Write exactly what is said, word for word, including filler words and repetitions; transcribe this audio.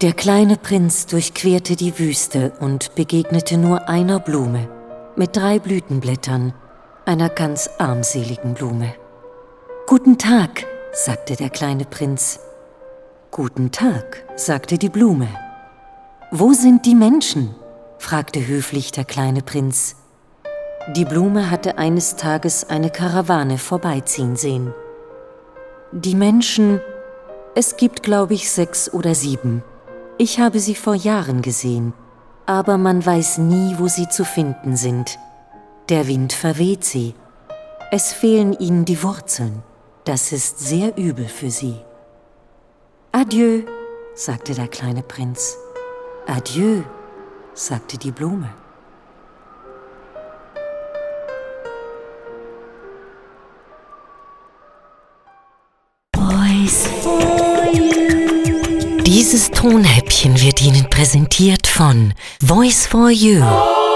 Der kleine Prinz durchquerte die Wüste und begegnete nur einer Blume mit drei Blütenblättern, einer ganz armseligen Blume. »Guten Tag«, sagte der kleine Prinz. »Guten Tag«, sagte die Blume. »Wo sind die Menschen?«, fragte höflich der kleine Prinz. Die Blume hatte eines Tages eine Karawane vorbeiziehen sehen. »Die Menschen, es gibt, glaube ich, sechs oder sieben. Ich habe sie vor Jahren gesehen, aber man weiß nie, wo sie zu finden sind. Der Wind verweht sie. Es fehlen ihnen die Wurzeln. Das ist sehr übel für sie.« »Adieu«, sagte der kleine Prinz. »Adieu«, sagte die Blume. Voice for You. Dieses Tonhäppchen wird Ihnen präsentiert von Voice for You.